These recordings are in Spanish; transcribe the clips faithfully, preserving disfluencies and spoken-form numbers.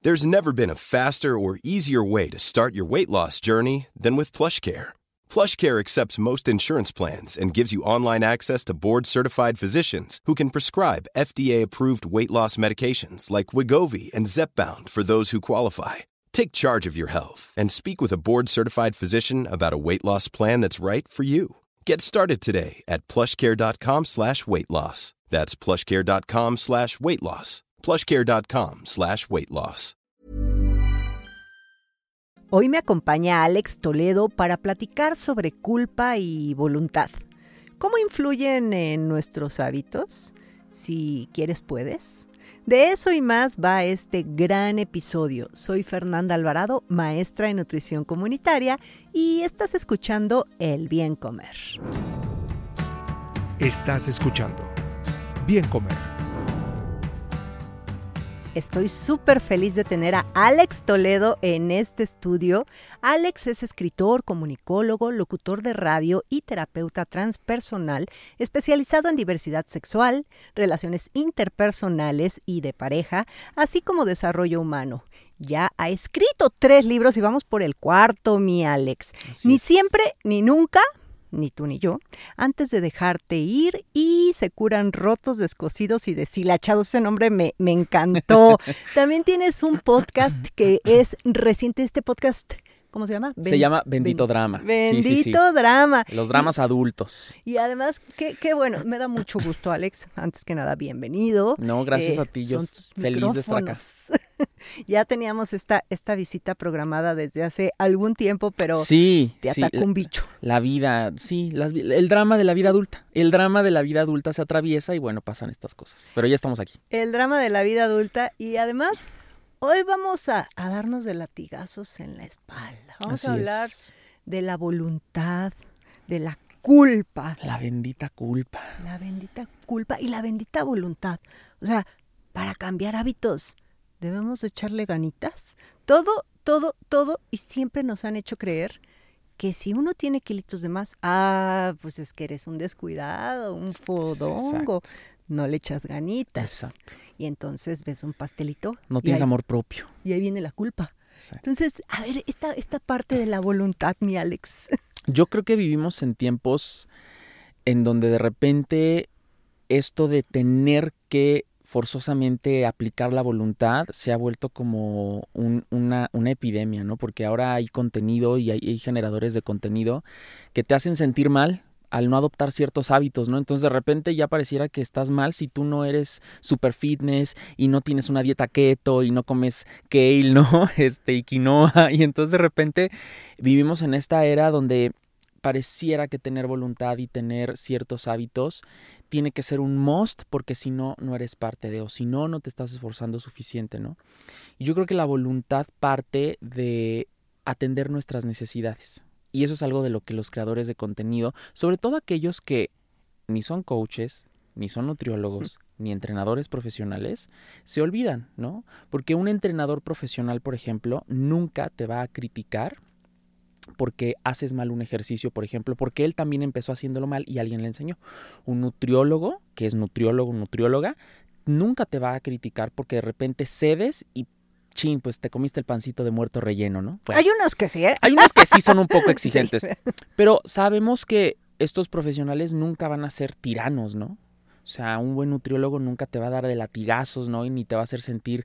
There's never been a faster or easier way to start your weight loss journey than with PlushCare. PlushCare accepts most insurance plans and gives you online access to board-certified physicians who can prescribe F D A-approved weight loss medications like Wegovy and Zepbound for those who qualify. Take charge of your health and speak with a board-certified physician about a weight loss plan that's right for you. Get started today at plushcare.com slash weight loss. That's plushcare.com slash weight loss. plushcare.com slash weight loss. Hoy me acompaña Alex Toledo para platicar sobre culpa y voluntad. ¿Cómo influyen en nuestros hábitos? Si quieres, puedes. De eso y más va este gran episodio. Soy Fernanda Alvarado, maestra en nutrición comunitaria, y estás escuchando El Bien Comer. Estás escuchando Bien Comer. Estoy súper feliz de tener a Alex Toledo en este estudio. Alex es escritor, comunicólogo, locutor de radio y terapeuta transpersonal, especializado en diversidad sexual, relaciones interpersonales y de pareja, así como desarrollo humano. Ya ha escrito tres libros y vamos por el cuarto, mi Alex. Así Ni es. siempre, ni nunca, ni tú ni yo, antes de dejarte ir, y se curan rotos, descosidos y deshilachados. Ese nombre me, me encantó. También tienes un podcast que es reciente. Este podcast, ¿cómo se llama? Se llama Bendito Ben- Drama. Bendito Sí, sí, sí. Drama. Los dramas adultos. Y además, qué, qué bueno, me da mucho gusto, Alex. Antes que nada, bienvenido. No, gracias Eh, a ti. Yo son tus feliz de estar acá. micrófonos. Ya teníamos esta, esta visita programada desde hace algún tiempo, pero Sí, te sí. atacó la- un bicho. La vida, sí, las vi- el drama de la vida adulta. El drama de la vida adulta se atraviesa y bueno, pasan estas cosas. Pero ya estamos aquí. El drama de la vida adulta, y además hoy vamos a, a darnos de latigazos en la espalda. Vamos Así a hablar es. de la voluntad, de la culpa, La bendita culpa. la bendita culpa y la bendita voluntad. O sea, para cambiar hábitos debemos de echarle ganitas. Todo, todo, todo, y siempre nos han hecho creer que si uno tiene kilitos de más, ah, pues es que eres un descuidado, un fodongo. Exacto. No le echas ganitas. Exacto. Y entonces ves un pastelito. No y tienes ahí- amor propio. Y ahí viene la culpa. Exacto. Entonces, a ver, esta, esta parte de la voluntad, mi Alex. Yo creo que vivimos en tiempos en donde de repente esto de tener que forzosamente aplicar la voluntad se ha vuelto como un- una, una epidemia, ¿no? Porque ahora hay contenido y hay, hay generadores de contenido que te hacen sentir mal al no adoptar ciertos hábitos, ¿no? Entonces de repente ya pareciera que estás mal si tú no eres super fitness y no tienes una dieta keto y no comes kale, ¿no? Este, y quinoa. Y entonces de repente vivimos en esta era donde pareciera que tener voluntad y tener ciertos hábitos tiene que ser un must, porque si no, no eres parte de, o si no, no te estás esforzando suficiente, ¿no? Y yo creo que la voluntad parte de atender nuestras necesidades. Y eso es algo de lo que los creadores de contenido, sobre todo aquellos que ni son coaches, ni son nutriólogos, ni entrenadores profesionales, se olvidan, ¿no? Porque un entrenador profesional, por ejemplo, nunca te va a criticar porque haces mal un ejercicio, por ejemplo, porque él también empezó haciéndolo mal y alguien le enseñó. Un nutriólogo, que es nutriólogo, nutrióloga, nunca te va a criticar porque de repente cedes y chin, pues te comiste el pancito de muerto relleno, ¿no? Bueno, Hay unos que sí, ¿eh? hay unos que sí son un poco exigentes, Sí. pero sabemos que estos profesionales nunca van a ser tiranos, ¿no? O sea, un buen nutriólogo nunca te va a dar de latigazos, ¿no? Y ni te va a hacer sentir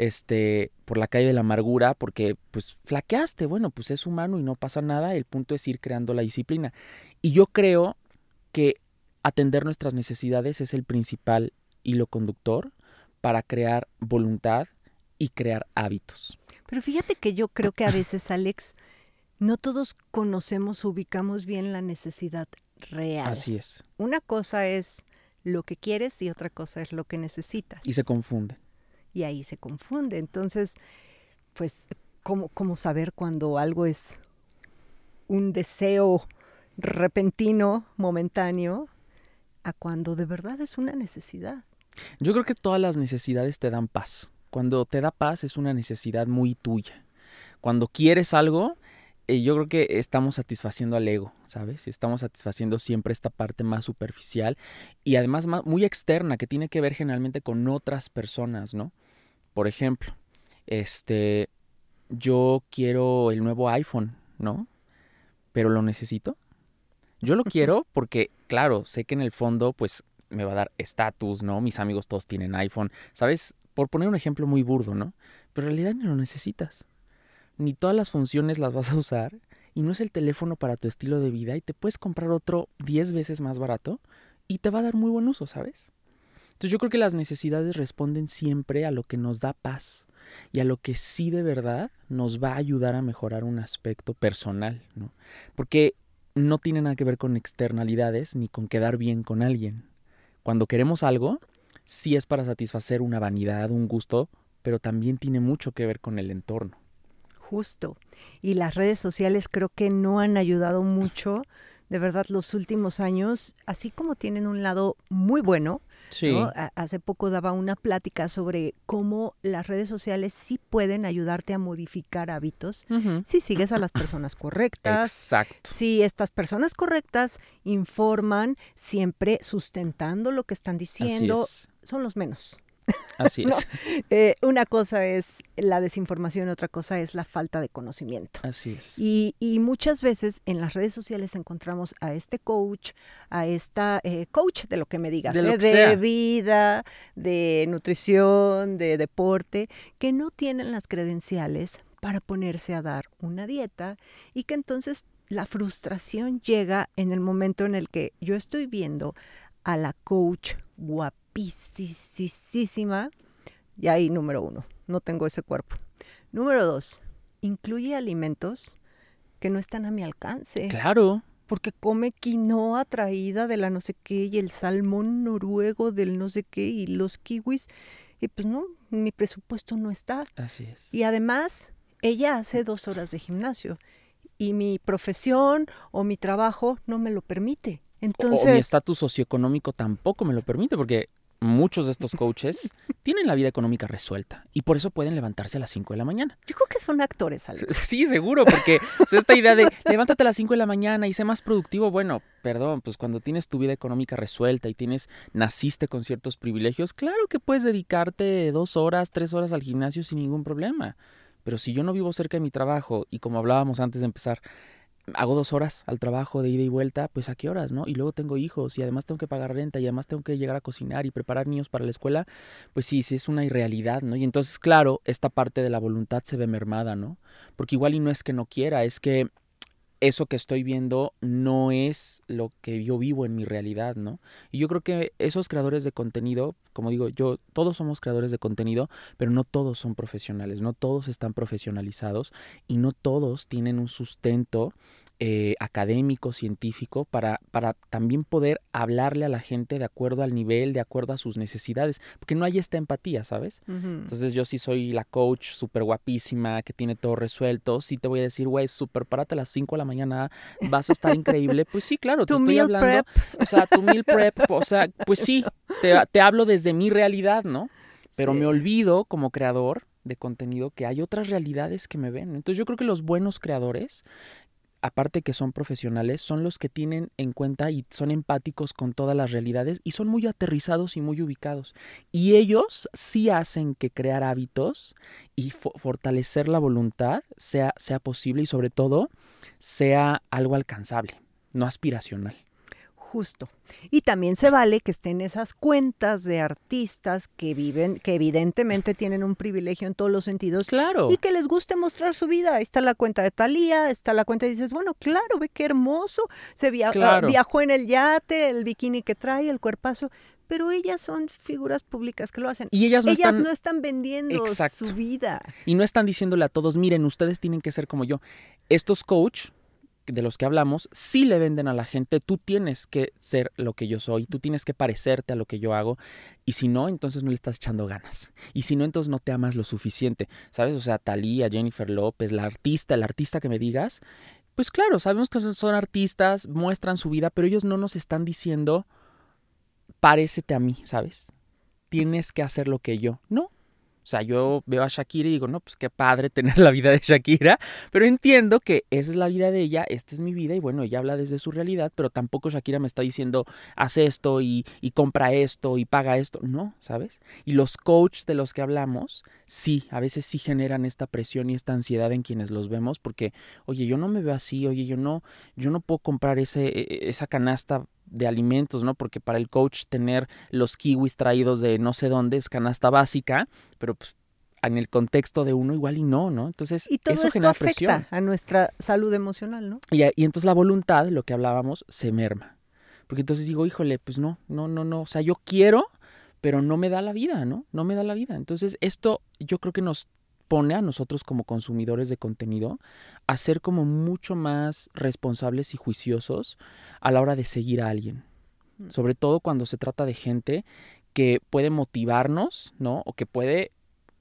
este, por la calle de la amargura porque, pues, flaqueaste. Bueno, pues es humano y no pasa nada. El punto es ir creando la disciplina. Y yo creo que atender nuestras necesidades es el principal hilo conductor para crear voluntad y crear hábitos. Pero fíjate que yo creo que a veces, Alex, no todos conocemos, ubicamos bien la necesidad real. Así es. Una cosa es lo que quieres y otra cosa es lo que necesitas. Y se confunde. Y ahí se confunde. Entonces, pues, ¿cómo, cómo saber cuando algo es un deseo repentino, momentáneo, a cuando de verdad es una necesidad? Yo creo que todas las necesidades te dan paz. Cuando te da paz es una necesidad muy tuya. Cuando quieres algo, eh, yo creo que estamos satisfaciendo al ego, ¿sabes? Estamos satisfaciendo siempre esta parte más superficial y además más, muy externa, que tiene que ver generalmente con otras personas, ¿no? Por ejemplo, este, yo quiero el nuevo iPhone, ¿no? Pero ¿lo necesito? Yo lo quiero porque, claro, sé que en el fondo, pues, me va a dar estatus, ¿no? Mis amigos todos tienen iPhone, ¿sabes? Por poner un ejemplo muy burdo, ¿no? Pero en realidad no lo necesitas. Ni todas las funciones las vas a usar y no es el teléfono para tu estilo de vida y te puedes comprar otro diez veces más barato y te va a dar muy buen uso, ¿sabes? Entonces yo creo que las necesidades responden siempre a lo que nos da paz y a lo que sí de verdad nos va a ayudar a mejorar un aspecto personal, ¿no? Porque no tiene nada que ver con externalidades ni con quedar bien con alguien. Cuando queremos algo, sí es para satisfacer una vanidad, un gusto, pero también tiene mucho que ver con el entorno. Justo. Y las redes sociales creo que no han ayudado mucho. De verdad, los últimos años, así como tienen un lado muy bueno, Sí. ¿no? A- hace poco daba una plática sobre cómo las redes sociales sí pueden ayudarte a modificar hábitos Uh-huh. si sigues a las personas correctas. Exacto. Si estas personas correctas informan siempre sustentando lo que están diciendo, Así es. son los menos. Así No, es. eh, una cosa es la desinformación, otra cosa es la falta de conocimiento. Así es. Y, y muchas veces en las redes sociales encontramos a este coach, a esta eh, coach de lo que me digas, De lo ¿eh? que de sea. vida, de nutrición, de deporte, que no tienen las credenciales para ponerse a dar una dieta y que entonces la frustración llega en el momento en el que yo estoy viendo a la coach guapísima. Y ahí, número uno, no tengo ese cuerpo. Número dos, incluye alimentos que no están a mi alcance. Claro. Porque come quinoa traída de la no sé qué y el salmón noruego del no sé qué y los kiwis. Y pues no, mi presupuesto no está. Así es. Y además, ella hace dos horas de gimnasio y mi profesión o mi trabajo no me lo permite. Entonces, o mi estatus socioeconómico tampoco me lo permite, porque muchos de estos coaches tienen la vida económica resuelta y por eso pueden levantarse a las cinco de la mañana. yo creo que son actores, Alex. Sí, seguro, porque o sea, esta idea de levántate a las cinco de la mañana y sé más productivo, bueno, perdón, pues cuando tienes tu vida económica resuelta y tienes, naciste con ciertos privilegios, claro que puedes dedicarte dos horas, tres horas al gimnasio sin ningún problema. Pero si yo no vivo cerca de mi trabajo y como hablábamos antes de empezar, hago dos horas al trabajo de ida y vuelta, pues ¿a qué horas, no? Y luego tengo hijos y además tengo que pagar renta y además tengo que llegar a cocinar y preparar niños para la escuela, pues sí, sí es una irrealidad, ¿no? Y entonces, claro, esta parte de la voluntad se ve mermada, ¿no? Porque igual y no es que no quiera, es que eso que estoy viendo no es lo que yo vivo en mi realidad, ¿no? Y yo creo que esos creadores de contenido, como digo, yo, todos somos creadores de contenido, pero no todos son profesionales, no todos están profesionalizados y no todos tienen un sustento eh, académico, científico, para, para también poder hablarle a la gente de acuerdo al nivel, de acuerdo a sus necesidades, porque no hay esta empatía, ¿sabes? Uh-huh. Entonces yo sí soy la coach súper guapísima, que tiene todo resuelto, sí te voy a decir, güey, súper párate a las cinco de la mañana, vas a estar increíble. Pues sí, claro, te Tu estoy meal hablando, prep. o sea, tu meal prep, o sea, pues sí, te, te hablo desde mi realidad, ¿no? Pero Sí. me olvido como creador de contenido que hay otras realidades que me ven. Entonces yo creo que los buenos creadores, aparte que son profesionales, son los que tienen en cuenta y son empáticos con todas las realidades y son muy aterrizados y muy ubicados. Y ellos sí hacen que crear hábitos y fo- fortalecer la voluntad sea, sea posible y sobre todo sea algo alcanzable, no aspiracional. Justo. Y también se vale que estén esas cuentas de artistas que viven, que evidentemente tienen un privilegio en todos los sentidos Claro. y que les guste mostrar su vida. Ahí está la cuenta de Thalía, está la cuenta y dices, bueno, claro, ve qué hermoso. Se via- Claro. uh, viajó en el yate, el bikini que trae, el cuerpazo. Pero ellas son figuras públicas que lo hacen. Y ellas no ellas están... no están vendiendo Exacto. su vida. Y no están diciéndole a todos, miren, ustedes tienen que ser como yo. Estos coach de los que hablamos, sí le venden a la gente, tú tienes que ser lo que yo soy, tú tienes que parecerte a lo que yo hago, y si no, entonces no le estás echando ganas. Y si no, entonces no te amas lo suficiente, ¿sabes? O sea, Thalía, Jennifer López, la artista, el artista que me digas, pues claro, sabemos que son artistas, muestran su vida, pero ellos no nos están diciendo, parécete a mí, ¿sabes? Tienes que hacer lo que yo. No. O sea, yo veo a Shakira y digo, no, pues qué padre tener la vida de Shakira, pero entiendo que esa es la vida de ella, esta es mi vida y bueno, ella habla desde su realidad, pero tampoco Shakira me está diciendo, haz esto y, y compra esto y paga esto. No, ¿sabes? Y los coaches de los que hablamos, sí, a veces sí generan esta presión y esta ansiedad en quienes los vemos porque, oye, yo no me veo así, oye, yo no, yo no puedo comprar ese, esa canasta de alimentos, ¿no? Porque para el coach tener los kiwis traídos de no sé dónde es canasta básica, pero pues en el contexto de uno igual y no, ¿no? Entonces y todo eso esto genera afecta presión. a nuestra salud emocional, ¿no? Y, y entonces la voluntad, lo que hablábamos, se merma. Porque entonces digo, híjole, pues no, no, no, no, o sea, yo quiero, pero no me da la vida, ¿no? No me da la vida. Entonces esto yo creo que nos pone a nosotros como consumidores de contenido a ser como mucho más responsables y juiciosos a la hora de seguir a alguien. Sobre todo cuando se trata de gente que puede motivarnos, ¿no? O que puede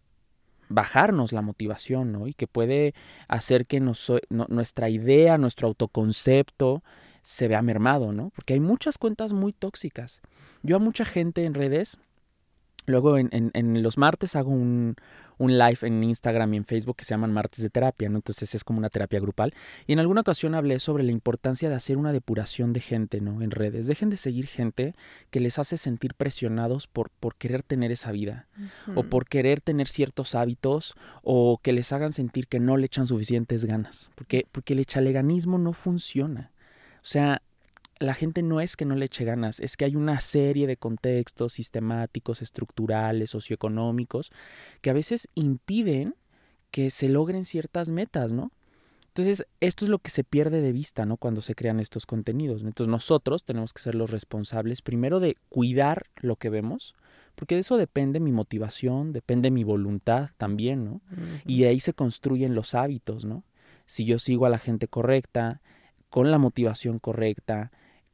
bajarnos la motivación, ¿no? Y que puede hacer que nos, no, nuestra idea, nuestro autoconcepto se vea mermado, ¿no? Porque hay muchas cuentas muy tóxicas. Yo a mucha gente en redes, luego en, en, en los martes hago un, un live en Instagram y en Facebook que se llaman martes de terapia, ¿no? Entonces es como una terapia grupal. Y en alguna ocasión hablé sobre la importancia de hacer una depuración de gente, ¿no? En redes. Dejen de seguir gente que les hace sentir presionados por, por querer tener esa vida. Uh-huh. O por querer tener ciertos hábitos o que les hagan sentir que no le echan suficientes ganas. Porque, porque el echaleganismo no funciona. O sea, la gente no es que no le eche ganas, es que hay una serie de contextos sistemáticos, estructurales, socioeconómicos, que a veces impiden que se logren ciertas metas, ¿no? Entonces, esto es lo que se pierde de vista, ¿no? Cuando se crean estos contenidos, ¿no? Entonces, nosotros tenemos que ser los responsables, primero, de cuidar lo que vemos, porque de eso depende mi motivación, depende mi voluntad también, ¿no? Uh-huh. Y de ahí se construyen los hábitos, ¿no? Si yo sigo a la gente correcta, con la motivación correcta,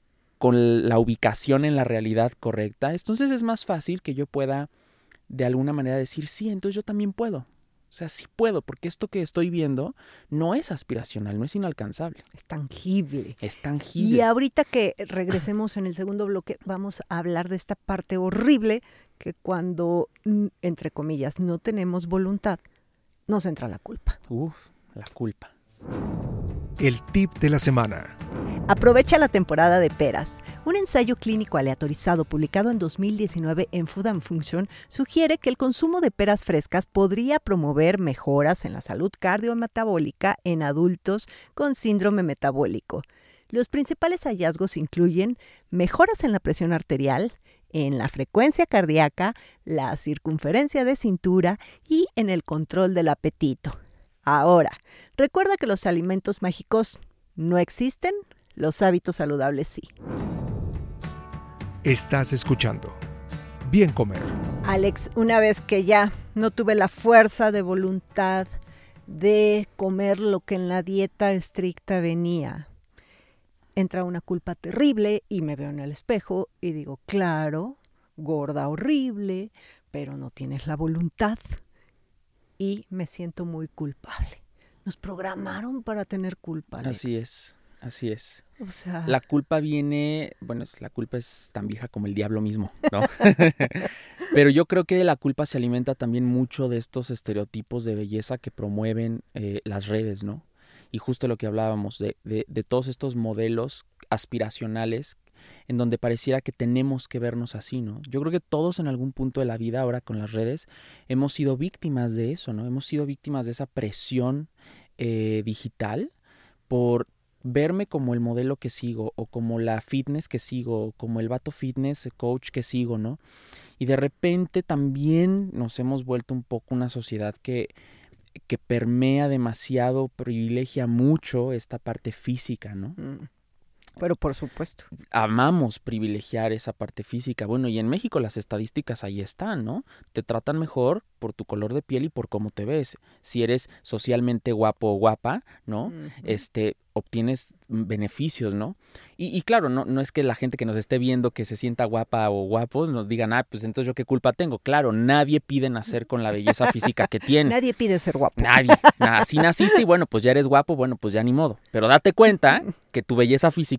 con la ubicación en la realidad correcta, entonces es más fácil que yo pueda de alguna manera decir, sí, entonces yo también puedo. O sea, sí puedo, porque esto que estoy viendo no es aspiracional, no es inalcanzable. Es tangible. Es tangible. Y ahorita que regresemos en el segundo bloque, vamos a hablar de esta parte horrible que cuando, entre comillas, no tenemos voluntad, nos entra la culpa. Uf, la culpa. El tip de la semana. Aprovecha la temporada de peras. Un ensayo clínico aleatorizado publicado en dos mil diecinueve en Food and Function sugiere que el consumo de peras frescas podría promover mejoras en la salud cardiometabólica en adultos con síndrome metabólico. Los principales hallazgos incluyen mejoras en la presión arterial, en la frecuencia cardíaca, la circunferencia de cintura y en el control del apetito. Ahora, recuerda que los alimentos mágicos no existen, los hábitos saludables sí. Estás escuchando Bien Comer. Alex, una vez que ya no tuve la fuerza de voluntad de comer lo que en la dieta estricta venía, entra una culpa terrible y me veo en el espejo y digo, claro, gorda horrible, pero no tienes la voluntad. Y me siento muy culpable. Nos programaron para tener culpa, Alex. Así es, así es. O sea... La culpa viene, bueno, la culpa es tan vieja como el diablo mismo, ¿no? Pero yo creo que la culpa se alimenta también mucho de estos estereotipos de belleza que promueven eh, las redes, ¿no? Y justo lo que hablábamos, de, de, de todos estos modelos aspiracionales en donde pareciera que tenemos que vernos así, ¿no? Yo creo que todos en algún punto de la vida, ahora con las redes, hemos sido víctimas de eso, ¿no? Hemos sido víctimas de esa presión eh, digital por verme como el modelo que sigo o como la fitness que sigo o como el vato fitness coach que sigo, ¿no? Y de repente también nos hemos vuelto un poco una sociedad que, que permea demasiado, privilegia mucho esta parte física, ¿no? Mm. Pero por supuesto. Amamos privilegiar esa parte física. Bueno, y en México las estadísticas ahí están, ¿no? Te tratan mejor por tu color de piel y por cómo te ves. Si eres socialmente guapo o guapa, ¿no? Uh-huh. Este, obtienes beneficios, ¿no? Y, y claro, no, no es que la gente que nos esté viendo que se sienta guapa o guapos nos digan, ah, pues entonces yo qué culpa tengo. Claro, nadie pide nacer con la belleza física que tiene. Nadie pide ser guapo. Nadie. Nada, si naciste y bueno, pues ya eres guapo, bueno, pues ya ni modo. Pero date cuenta que tu belleza física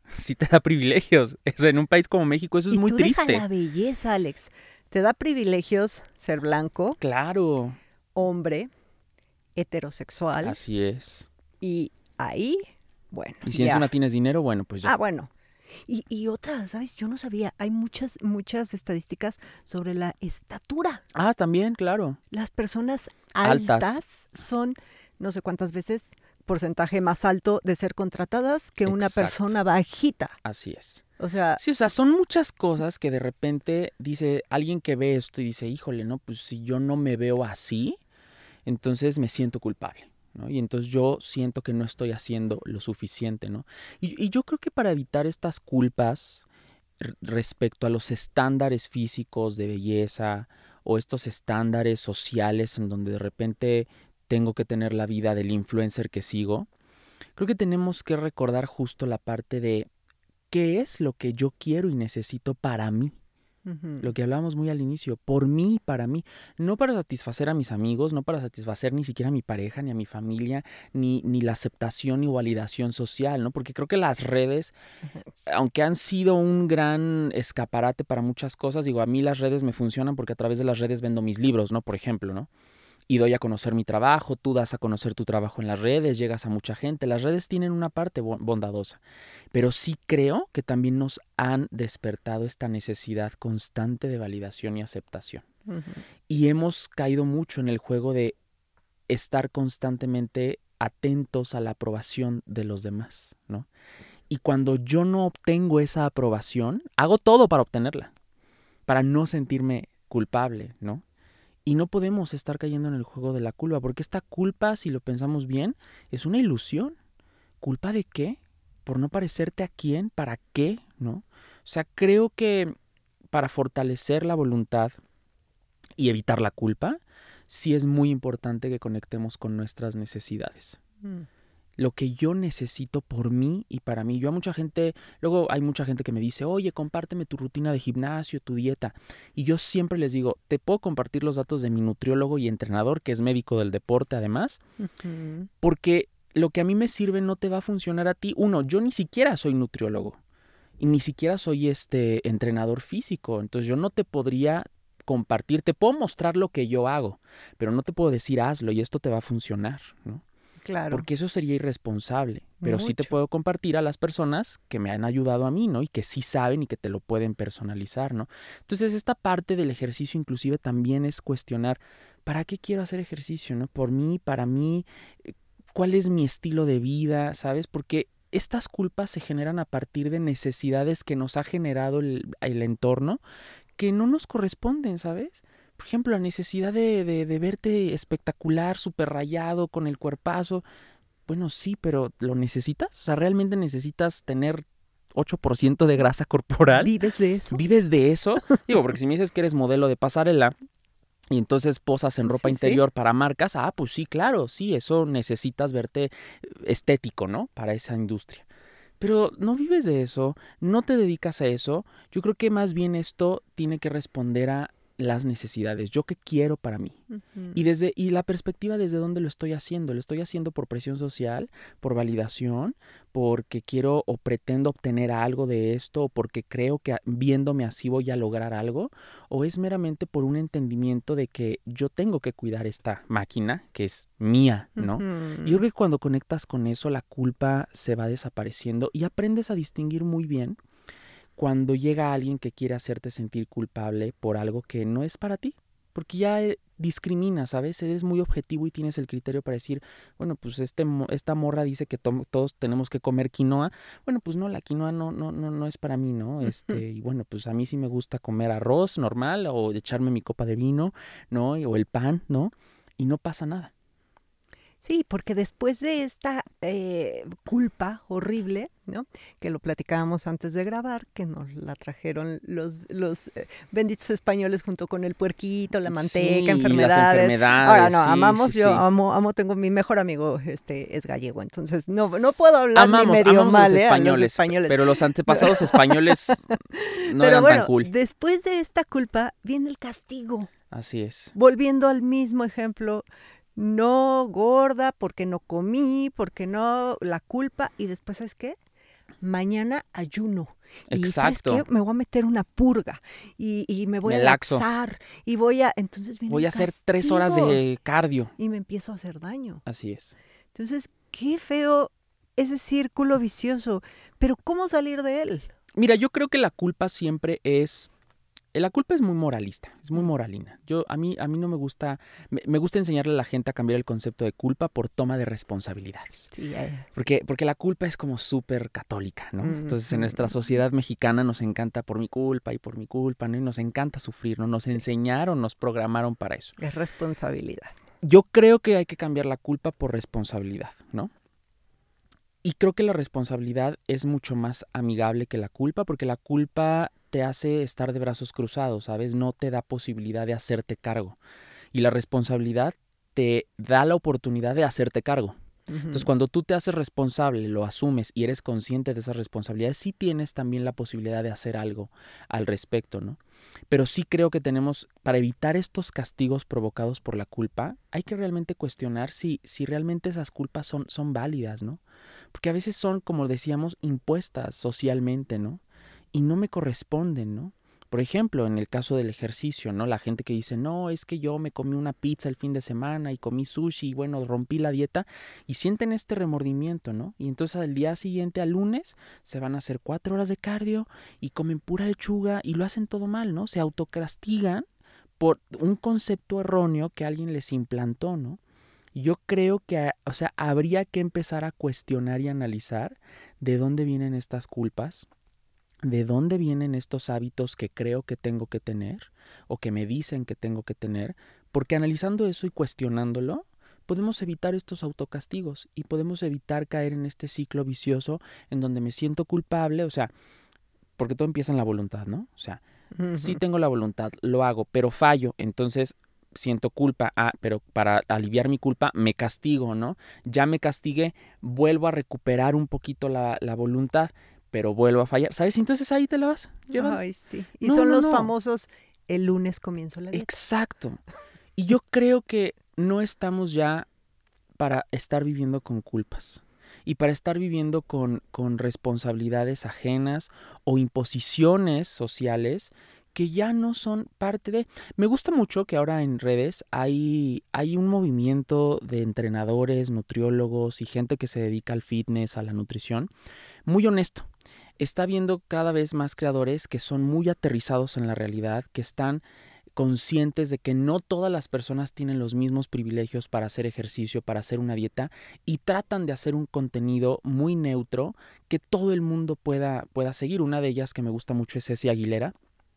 sí te da privilegios. O sea, en un país como México eso es y muy tú triste. Deja la belleza, Alex. Te da privilegios ser blanco, Claro. hombre, heterosexual. Así es. Y ahí, bueno. Y si ya. encima tienes dinero, bueno, pues ya. Ah, bueno. Y, y otra, ¿sabes? Yo no sabía. Hay muchas, muchas estadísticas sobre la estatura. Ah, también, claro. Las personas altas, Altas. son no sé cuántas veces porcentaje más alto de ser contratadas que una Exacto. persona bajita. Así es. O sea, Sí, o sea, son muchas cosas que de repente dice alguien que ve esto y dice, híjole, no, pues si yo no me veo así, entonces me siento culpable, ¿no? Y entonces yo siento que no estoy haciendo lo suficiente, ¿no? Y, y yo creo que para evitar estas culpas r- respecto a los estándares físicos de belleza o estos estándares sociales en donde de repente tengo que tener la vida del influencer que sigo, creo que tenemos que recordar justo la parte de qué es lo que yo quiero y necesito para mí. uh-huh. Lo que hablábamos muy al inicio, por mí, para mí, no para satisfacer a mis amigos, no para satisfacer ni siquiera a mi pareja, ni a mi familia, ni, ni la aceptación y validación social, ¿no? Porque creo que las redes, aunque han sido un gran escaparate para muchas cosas, digo, a mí las redes me funcionan porque a través de las redes vendo mis libros, ¿no? Por ejemplo, ¿no? Y doy a conocer mi trabajo, tú das a conocer tu trabajo en las redes, llegas a mucha gente. Las redes tienen una parte bondadosa, pero sí creo que también nos han despertado esta necesidad constante de validación y aceptación. Uh-huh. Y hemos caído mucho en el juego de estar constantemente atentos a la aprobación de los demás, ¿no? Y cuando yo no obtengo esa aprobación, hago todo para obtenerla, para no sentirme culpable, ¿no? Y no podemos estar cayendo en el juego de la culpa, porque esta culpa, si lo pensamos bien, es una ilusión. ¿Culpa de qué? ¿Por no parecerte a quién? ¿Para qué? ¿No? O sea, creo que para fortalecer la voluntad y evitar la culpa, sí es muy importante que conectemos con nuestras necesidades. Mm. Lo que yo necesito por mí y para mí. Yo a mucha gente, luego hay mucha gente que me dice, oye, compárteme tu rutina de gimnasio, tu dieta. Y yo siempre les digo, te puedo compartir los datos de mi nutriólogo y entrenador, que es médico del deporte además, uh-huh. porque lo que a mí me sirve no te va a funcionar a ti. Uno, yo ni siquiera soy nutriólogo y ni siquiera soy este entrenador físico. Entonces yo no te podría compartir, te puedo mostrar lo que yo hago, pero no te puedo decir hazlo y esto te va a funcionar, ¿no? Claro. Porque eso sería irresponsable, pero Mucho. Sí te puedo compartir a las personas que me han ayudado a mí, ¿no? Y que sí saben y que te lo pueden personalizar, ¿no? Entonces esta parte del ejercicio inclusive también es cuestionar, ¿para qué quiero hacer ejercicio, no? Por mí, para mí, ¿cuál es mi estilo de vida, sabes? Porque estas culpas se generan a partir de necesidades que nos ha generado el, el entorno que no nos corresponden, ¿sabes? Por ejemplo, la necesidad de, de, de verte espectacular, súper rayado, con el cuerpazo. Bueno, sí, pero ¿lo necesitas? O sea, ¿realmente necesitas tener ocho por ciento de grasa corporal? ¿Vives de eso? ¿Vives de eso? Digo, porque si me dices que eres modelo de pasarela y entonces posas en ropa sí, interior sí. para marcas, ah, pues sí, claro, sí, eso necesitas verte estético, ¿no? Para esa industria. Pero no vives de eso, no te dedicas a eso. Yo creo que más bien esto tiene que responder a las necesidades, yo qué quiero para mí. Uh-huh. Y desde y la perspectiva desde dónde lo estoy haciendo, lo estoy haciendo por presión social, por validación, porque quiero o pretendo obtener algo de esto, o porque creo que viéndome así voy a lograr algo, o es meramente por un entendimiento de que yo tengo que cuidar esta máquina que es mía, ¿no? Uh-huh. Y yo creo que cuando conectas con eso, la culpa se va desapareciendo y aprendes a distinguir muy bien cuando llega alguien que quiere hacerte sentir culpable por algo que no es para ti, porque ya discriminas, ¿sabes? Eres muy objetivo y tienes el criterio para decir, bueno, pues este esta morra dice que to- todos tenemos que comer quinoa, bueno, pues no, la quinoa no no no no es para mí, ¿no? Este, y bueno, pues a mí sí me gusta comer arroz normal o echarme mi copa de vino, ¿no? O el pan, ¿no? Y no pasa nada. Sí, porque después de esta eh, culpa horrible, ¿no? Que lo platicábamos antes de grabar, que nos la trajeron los, los eh, benditos españoles junto con el puerquito, la manteca, sí, enfermedades. Las enfermedades. Ahora no, sí, amamos, sí, yo sí. amo, amo, tengo mi mejor amigo, este, es gallego, entonces no, no puedo hablar amamos, ni medio amamos mal, los ¿eh? españoles, los españoles. Pero los antepasados españoles no pero eran bueno, tan cool. Después de esta culpa viene el castigo. Así es. Volviendo al mismo ejemplo, no gorda, porque no comí, porque no, la culpa, y después, ¿sabes qué? mañana ayuno. Y Exacto. ¿sabes qué? Me voy a meter una purga y, y me voy Me a laxo. laxar y voy a... Entonces viene Voy el a hacer castigo tres horas de cardio. y me empiezo a hacer daño. Así es. Entonces, qué feo ese círculo vicioso. Pero ¿cómo salir de él? Mira, yo creo que la culpa siempre es... La culpa es muy moralista, es muy moralina. Yo, a mí, a mí no me gusta... Me, me gusta enseñarle a la gente a cambiar el concepto de culpa por toma de responsabilidades. Sí, ya es. Porque, porque la culpa es como súper católica, ¿no? Mm, Entonces, en mm, nuestra mm. sociedad mexicana nos encanta por mi culpa y por mi culpa, ¿no? Y nos encanta sufrir, ¿no? Nos enseñaron, nos programaron para eso. Es responsabilidad. Yo creo que hay que cambiar la culpa por responsabilidad, ¿no? Y creo que la responsabilidad es mucho más amigable que la culpa, porque la culpa te hace estar de brazos cruzados, ¿sabes? No te da posibilidad de hacerte cargo. Y la responsabilidad te da la oportunidad de hacerte cargo. Uh-huh. Entonces, cuando tú te haces responsable, lo asumes y eres consciente de esas responsabilidades, sí tienes también la posibilidad de hacer algo al respecto, ¿no? Pero sí creo que tenemos, para evitar estos castigos provocados por la culpa, hay que realmente cuestionar si, si realmente esas culpas son, son válidas, ¿no? Porque a veces son, como decíamos, impuestas socialmente, ¿no? Y no me corresponden, ¿no? Por ejemplo, en el caso del ejercicio, ¿no? La gente que dice, no, es que yo me comí una pizza el fin de semana y comí sushi y bueno, rompí la dieta, y sienten este remordimiento, ¿no? Y entonces al día siguiente, al lunes, se van a hacer cuatro horas de cardio y comen pura lechuga y lo hacen todo mal, ¿no? Se autocastigan por un concepto erróneo que alguien les implantó, ¿no? Yo creo que, o sea, habría que empezar a cuestionar y analizar de dónde vienen estas culpas, de dónde vienen estos hábitos que creo que tengo que tener o que me dicen que tengo que tener, porque analizando eso y cuestionándolo, podemos evitar estos autocastigos y podemos evitar caer en este ciclo vicioso en donde me siento culpable, o sea, porque todo empieza en la voluntad, ¿no? O sea, uh-huh. Sí tengo la voluntad, lo hago, pero fallo, entonces siento culpa, ah, pero para aliviar mi culpa me castigo, ¿no? Ya me castigué, vuelvo a recuperar un poquito la, la voluntad, pero vuelvo a fallar, ¿sabes? Entonces ahí te la vas llevando. Ay, sí. Y no, son no, los no. famosos, el lunes comienzo la dieta. Exacto. Y yo creo que no estamos ya para estar viviendo con culpas y para estar viviendo con, con responsabilidades ajenas o imposiciones sociales que ya no son parte de... Me gusta mucho que ahora en redes hay, hay un movimiento de entrenadores, nutriólogos y gente que se dedica al fitness, a la nutrición, muy honesto. Está viendo cada vez más creadores que son muy aterrizados en la realidad, que están conscientes de que no todas las personas tienen los mismos privilegios para hacer ejercicio, para hacer una dieta, y tratan de hacer un contenido muy neutro que todo el mundo pueda, pueda seguir. Una de ellas que me gusta mucho es Ceci Aguilera.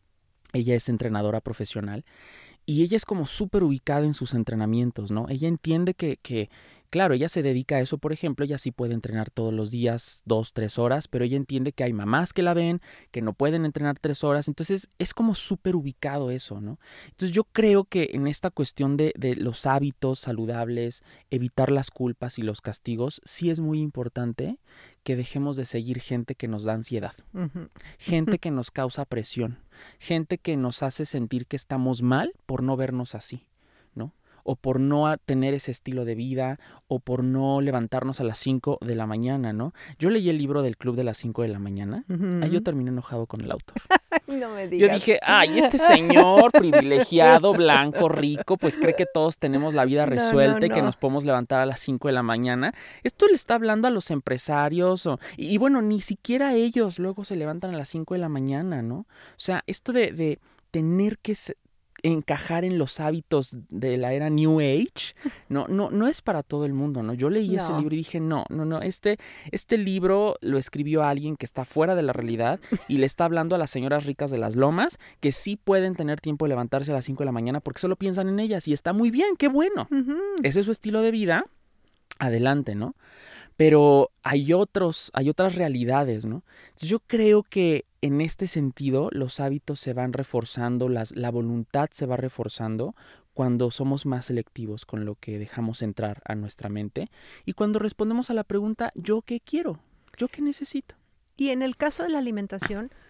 Ella es entrenadora profesional y ella es como súper ubicada en sus entrenamientos, ¿no? Ella entiende que, que, claro, ella se dedica a eso, por ejemplo, ella sí puede entrenar todos los días, dos, tres horas, pero ella entiende que hay mamás que la ven, que no pueden entrenar tres horas, entonces es como súper ubicado eso, ¿no? Entonces yo creo que en esta cuestión de, de los hábitos saludables, evitar las culpas y los castigos, sí es muy importante que dejemos de seguir gente que nos da ansiedad, uh-huh. gente que nos causa presión, gente que nos hace sentir que estamos mal por no vernos así, ¿no? O por no tener ese estilo de vida, o por no levantarnos a las cinco de la mañana, ¿no? Yo leí el libro del Club de las cinco de la mañana, uh-huh. Ahí yo terminé enojado con el autor. No me digas. Yo dije, ay, este señor privilegiado, blanco, rico, pues cree que todos tenemos la vida resuelta no, no, no. y que nos podemos levantar a las cinco de la mañana. Esto le está hablando a los empresarios, o, y, y bueno, ni siquiera ellos luego se levantan a las cinco de la mañana, ¿no? O sea, esto de, de tener que encajar en los hábitos de la era New Age, no, no, no es para todo el mundo, ¿no? Yo leí no. ese libro y dije, no, no, no, este, este libro lo escribió alguien que está fuera de la realidad y le está hablando a las señoras ricas de las lomas que sí pueden tener tiempo de levantarse a las cinco de la mañana porque solo piensan en ellas y está muy bien, qué bueno. Uh-huh. Ese es su estilo de vida, adelante, ¿no? Pero hay otros, hay otras realidades, ¿no? Entonces yo creo que en este sentido los hábitos se van reforzando, las, la voluntad se va reforzando cuando somos más selectivos con lo que dejamos entrar a nuestra mente y cuando respondemos a la pregunta, ¿yo qué quiero? ¿Yo qué necesito? Y en el caso de la alimentación,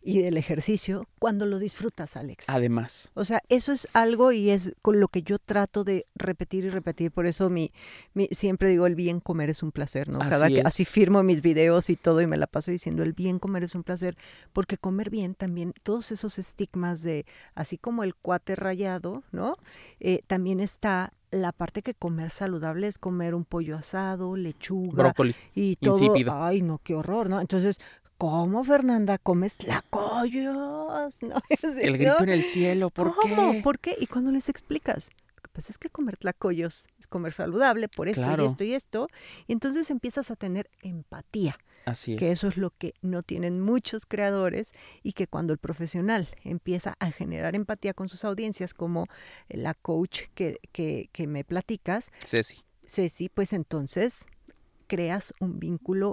y del ejercicio cuando lo disfrutas, Alex. Además. O sea, eso es algo y es con lo que yo trato de repetir y repetir. Por eso mi, mi siempre digo, el bien comer es un placer, ¿no? Así Cada que es. así firmo mis videos y todo y me la paso diciendo el bien comer es un placer, porque comer bien también, todos esos estigmas de, así como el cuate rallado, ¿no? Eh, también está la parte que comer saludable es comer un pollo asado, lechuga. Brócoli. Y todo. Insípido. Ay, no, qué horror, ¿no? Entonces, ¿cómo, Fernanda, comes tlacoyos? ¿No? El grito en el cielo, ¿por ¿Cómo? qué? ¿Por qué? ¿Y cuándo les explicas? Lo que pasa es que comer tlacoyos es comer saludable por esto Claro. y esto y esto. Y entonces empiezas a tener empatía, Así es. que eso es lo que no tienen muchos creadores y que cuando el profesional empieza a generar empatía con sus audiencias, como la coach que, que, que me platicas, Ceci. Ceci, pues entonces creas un vínculo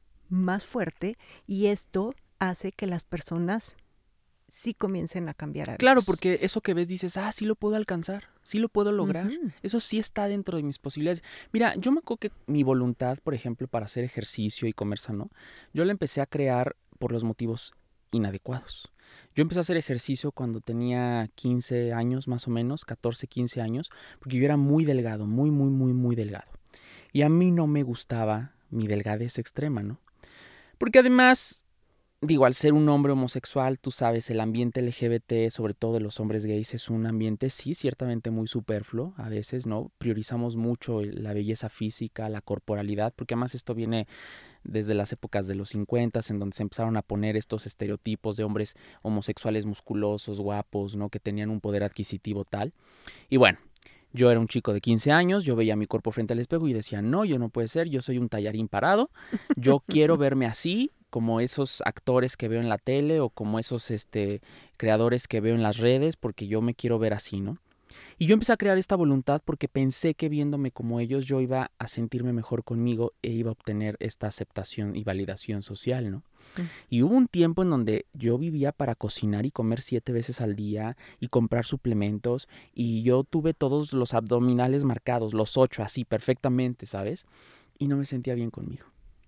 más fuerte y esto hace que las personas sí comiencen a cambiar hábitos. Claro, porque eso que ves dices, ah, sí lo puedo alcanzar, sí lo puedo lograr. Uh-huh. Eso sí está dentro de mis posibilidades. Mira, yo me acuerdo que mi voluntad, por ejemplo, para hacer ejercicio y comer sano, yo la empecé a crear por los motivos inadecuados. Yo empecé a hacer ejercicio cuando tenía quince años más o menos, catorce, quince años, porque yo era muy delgado, muy, muy, muy, muy delgado. Y a mí no me gustaba mi delgadez extrema, ¿no? Porque además, digo, al ser un hombre homosexual, tú sabes, el ambiente L G B T, sobre todo de los hombres gays, es un ambiente, sí, ciertamente muy superfluo a veces, ¿no? Priorizamos mucho la belleza física, la corporalidad, porque además esto viene desde las épocas de los cincuenta, en donde se empezaron a poner estos estereotipos de hombres homosexuales musculosos, guapos, ¿no? Que tenían un poder adquisitivo tal. Y bueno, yo era un chico de quince años, yo veía mi cuerpo frente al espejo y decía, no, yo no puede ser, yo soy un tallarín parado, yo quiero verme así, como esos actores que veo en la tele o como esos este, creadores que veo en las redes, porque yo me quiero ver así, ¿no? Y yo empecé a crear esta voluntad porque pensé que viéndome como ellos yo iba a sentirme mejor conmigo e iba a obtener esta aceptación y validación social, ¿no? Mm. Y hubo un tiempo en donde yo vivía para cocinar y comer siete veces al día y comprar suplementos y yo tuve todos los abdominales marcados, los ocho así perfectamente, ¿sabes? Y no me sentía bien conmigo.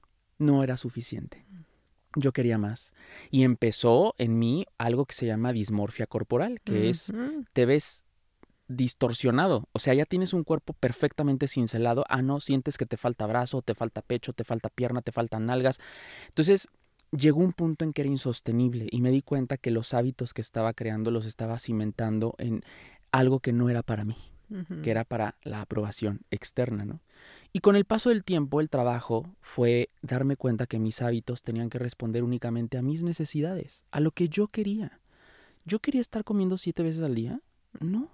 No era suficiente. Yo quería más. Y empezó en mí algo que se llama dismorfia corporal, que uh-huh. es, te ves distorsionado, o sea, ya tienes un cuerpo perfectamente cincelado, ah, no, sientes que te falta brazo, te falta pecho, te falta pierna, te faltan nalgas. Entonces, llegó un punto en que era insostenible y me di cuenta que los hábitos que estaba creando los estaba cimentando en algo que no era para mí, uh-huh. que era para la aprobación externa, ¿no? Y con el paso del tiempo, el trabajo fue darme cuenta que mis hábitos tenían que responder únicamente a mis necesidades, a lo que yo quería. ¿Yo quería estar comiendo siete veces al día? No.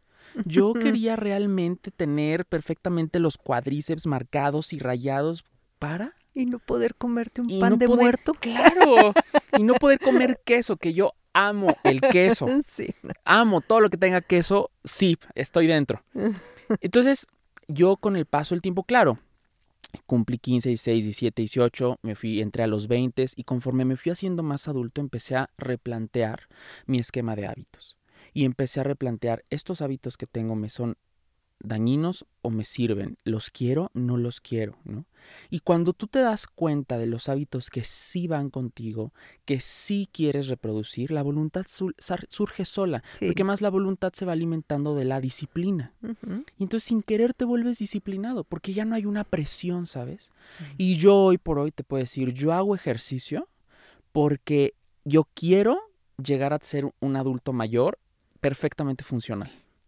Yo quería realmente tener perfectamente los cuádriceps marcados y rayados para... Y no poder comerte un y pan no de poder, muerto. Claro. Y no poder comer queso, que yo amo el queso. Sí. Amo todo lo que tenga queso. Sí, estoy dentro. Entonces, yo con el paso del tiempo, claro, cumplí quince, dieciséis, diecisiete, dieciocho, me fui, entré a los veinte y conforme me fui haciendo más adulto, empecé a replantear mi esquema de hábitos. Y empecé a replantear, ¿estos hábitos que tengo me son dañinos o me sirven? ¿Los quiero? ¿No los quiero? ¿No? Y cuando tú te das cuenta de los hábitos que sí van contigo, que sí quieres reproducir, la voluntad sur- surge sola. Sí. Porque más la voluntad se va alimentando de la disciplina. Uh-huh. Y entonces sin querer te vuelves disciplinado, porque ya no hay una presión, ¿sabes? Uh-huh. Y yo hoy por hoy te puedo decir, yo hago ejercicio porque yo quiero llegar a ser un adulto mayor perfectamente funcional.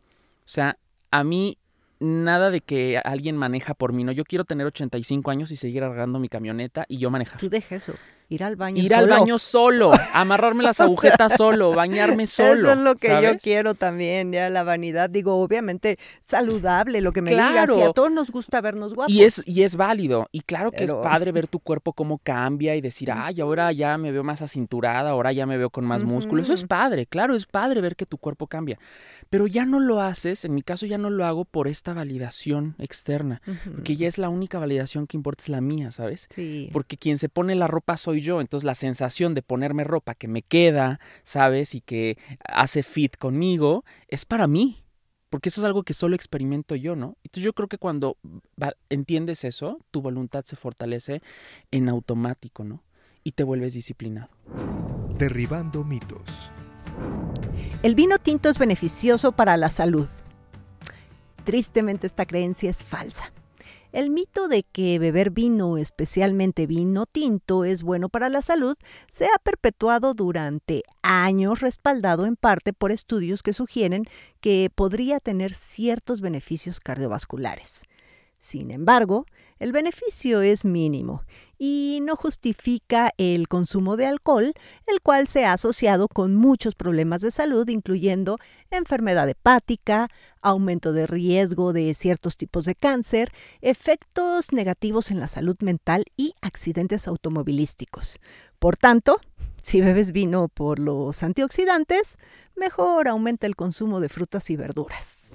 O sea, a mí nada de que alguien maneja por mí, no. Yo quiero tener ochenta y cinco años y seguir agarrando mi camioneta y yo manejar. Tú deja eso. Ir al baño Ir solo. al baño solo, amarrarme las agujetas o sea, solo, bañarme solo. Eso es lo que ¿sabes? yo quiero también, ya la vanidad. Digo, obviamente, saludable, lo que me claro. digas. Y a todos nos gusta vernos guapos. Y es, y es válido. Y claro que Pero... es padre ver tu cuerpo cómo cambia y decir, ay, ahora ya me veo más acinturada, ahora ya me veo con más uh-huh. músculo. Eso es padre, claro, es padre ver que tu cuerpo cambia. Pero ya no lo haces, en mi caso ya no lo hago por esta validación externa. Uh-huh. Porque ya es la única validación que importa es la mía, ¿sabes? Sí. Porque quien se pone la ropa soy yo, entonces la sensación de ponerme ropa que me queda, ¿sabes? Y que hace fit conmigo, es para mí. Porque eso es algo que solo experimento yo, ¿no? Entonces yo creo que cuando va, entiendes eso, tu voluntad se fortalece en automático, ¿no? Y te vuelves disciplinado. Derribando mitos. El vino tinto es beneficioso para la salud. Tristemente esta creencia es falsa. El mito de que beber vino, especialmente vino tinto, es bueno para la salud, se ha perpetuado durante años, respaldado en parte por estudios que sugieren que podría tener ciertos beneficios cardiovasculares. Sin embargo, el beneficio es mínimo y no justifica el consumo de alcohol, el cual se ha asociado con muchos problemas de salud, incluyendo enfermedad hepática, aumento de riesgo de ciertos tipos de cáncer, efectos negativos en la salud mental y accidentes automovilísticos. Por tanto, si bebes vino por los antioxidantes, mejor aumenta el consumo de frutas y verduras.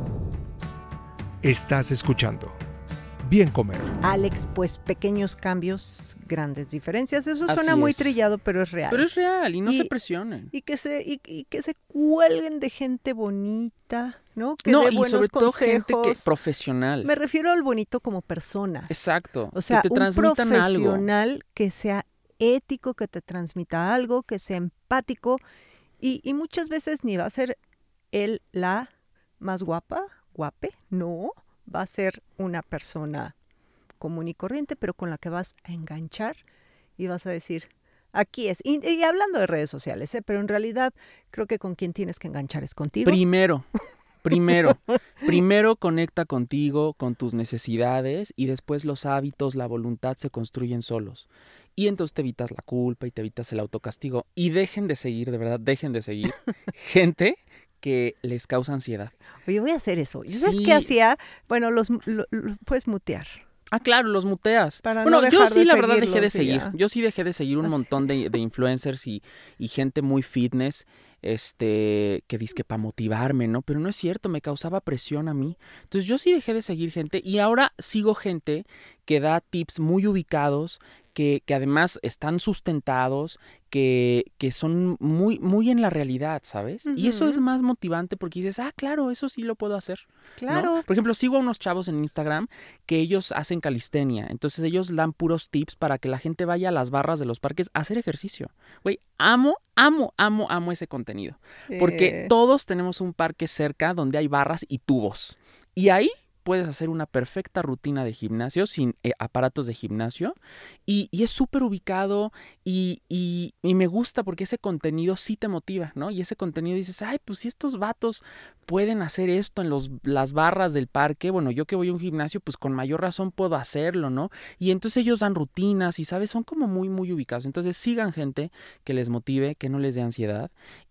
Estás escuchando Bien Comer. Alex, pues pequeños cambios, grandes diferencias. Eso Así suena muy es. trillado, pero es real. Pero es real y no Y- se presionen. Y que se y, y que se cuelguen de gente bonita, ¿no? Que No, dé y buenos sobre todo gente que consejos. profesional. Me refiero al bonito como personas. Exacto. O sea, que te un transmitan algo. profesional que sea ético, que te transmita algo, que sea empático. Y, y muchas veces ni va a ser él la más guapa, guape, no. Va a ser una persona común y corriente, pero con la que vas a enganchar y vas a decir, aquí es. Y, y hablando de redes sociales, ¿eh? Pero en realidad creo que con quien tienes que enganchar es contigo. Primero, primero, primero conecta contigo, con tus necesidades y después los hábitos, la voluntad se construyen solos. Y entonces te evitas la culpa y te evitas el autocastigo. Y dejen de seguir, de verdad, dejen de seguir gente que les causa ansiedad. Oye, voy a hacer eso. ¿Y sabes Sí. qué hacía? Bueno, los lo- lo- puedes mutear. Ah, claro, los muteas. Para bueno, no yo dejar sí, de la verdad, dejé de seguirlos y seguir. ya. Yo sí dejé de seguir un Ah, sí. montón de, de influencers y, y gente muy fitness, este, que dizque para motivarme, ¿no? Pero no es cierto, me causaba presión a mí. Entonces yo sí dejé de seguir gente y ahora sigo gente que da tips muy ubicados, que, que además están sustentados, que, que son muy, muy en la realidad, ¿sabes? Y eso es Ujú. más motivante porque dices, ah, claro, eso sí lo puedo hacer. ¿no? Claro. Por ejemplo, sigo a unos chavos en Instagram que ellos hacen calistenia. Entonces ellos dan puros tips para que la gente vaya a las barras de los parques a hacer ejercicio. Güey, amo, amo, amo, amo ese contenido. Porque Eh, todos tenemos un parque cerca donde hay barras y tubos. Y ahí puedes hacer una perfecta rutina de gimnasio sin eh, aparatos de gimnasio. Y, y es súper ubicado y, y, y me gusta porque ese contenido sí te motiva, ¿no? Y ese contenido dices, ay, pues si estos vatos pueden hacer esto en los, las barras del parque, bueno, yo que voy a un gimnasio, pues con mayor razón puedo hacerlo, ¿no? Y entonces ellos dan rutinas y, ¿sabes? Son como muy, muy ubicados. Entonces sigan gente que les motive, que no les dé ansiedad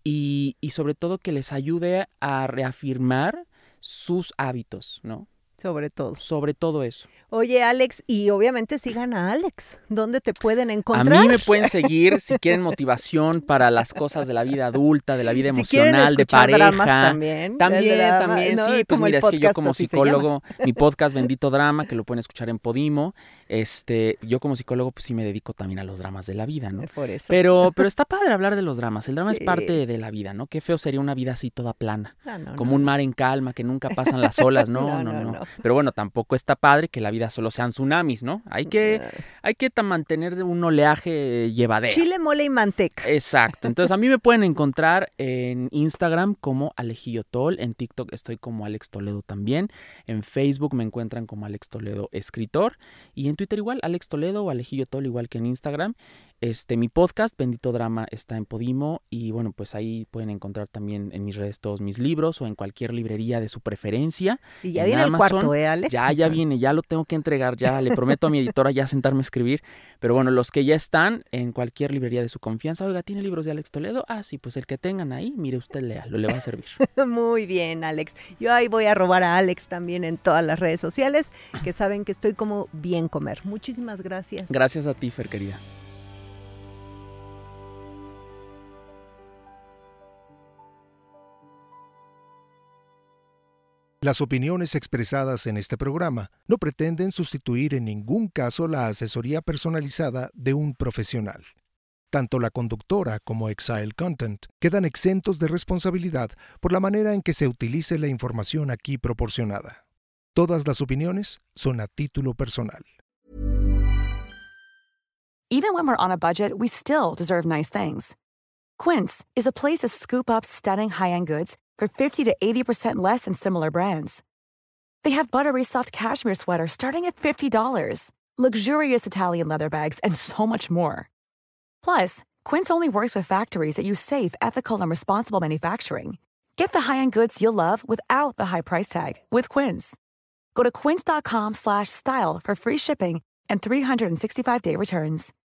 y, y sobre todo que les ayude a reafirmar sus hábitos, ¿no? sobre todo. Sobre todo eso. Oye, Alex, y obviamente sigan a Alex. ¿Dónde te pueden A encontrar? mí me pueden seguir si quieren motivación para las cosas de la vida adulta, de la vida Si quieren emocional, de escuchar dramas pareja. también. También, el drama, también, ¿no? sí, pues Como el mira, es que yo podcast como así se llama. psicólogo, mi podcast Bendito Drama, que lo pueden escuchar en Podimo, este, yo como psicólogo pues sí me dedico también a los dramas de la vida, ¿no? Por eso. Pero, pero está padre hablar de los dramas, el drama Sí. es parte de la vida, ¿no? Qué feo sería una vida así toda plana, No, no, como no. un mar en calma, que nunca pasan las olas, no, No, no, no, no, no. Pero bueno, tampoco está padre que la vida solo sean tsunamis, ¿no? Hay que, hay que ta- mantener un oleaje llevadero. Chile, mole y manteca. Exacto. Entonces a mí me pueden encontrar en Instagram como Alejillo Tol, en TikTok estoy como Alex Toledo también, en Facebook me encuentran como Alex Toledo Escritor y en Twitter igual Alex Toledo o Alejillo Tol igual que en Instagram. Este, mi podcast Bendito Drama está en Podimo y bueno, pues ahí pueden encontrar también en mis redes todos mis libros o en cualquier librería de su preferencia. Y ya en viene el Amazon, cuarto, ¿eh, Alex? Ya, ya viene, ya lo tengo que entregar, ya le prometo a mi editora ya sentarme a escribir. Pero bueno, los que ya están en cualquier librería de su confianza, oiga, ¿tiene libros de Alex Toledo? Ah, sí, pues el que tengan ahí, mire usted, léalo, le va a servir. Muy bien, Alex. Yo ahí voy a robar a Alex también en todas las redes sociales, que saben que estoy como Bien Comer. Muchísimas gracias. Gracias a ti, Fer, querida. Las opiniones expresadas en este programa no pretenden sustituir en ningún caso la asesoría personalizada de un profesional. Tanto la conductora como Exile Content quedan exentos de responsabilidad por la manera en que se utilice la información aquí proporcionada. Todas las opiniones son a título personal. Even when we're on a budget, we still deserve nice things. Quince is a place to scoop up stunning high-end goods for fifty to eighty percent less than similar brands. They have buttery soft cashmere sweaters starting at fifty dollars, luxurious Italian leather bags, and so much more. Plus, Quince only works with factories that use safe, ethical, and responsible manufacturing. Get the high-end goods you'll love without the high price tag with Quince. Go to quince.com slash style for free shipping and three sixty-five day returns.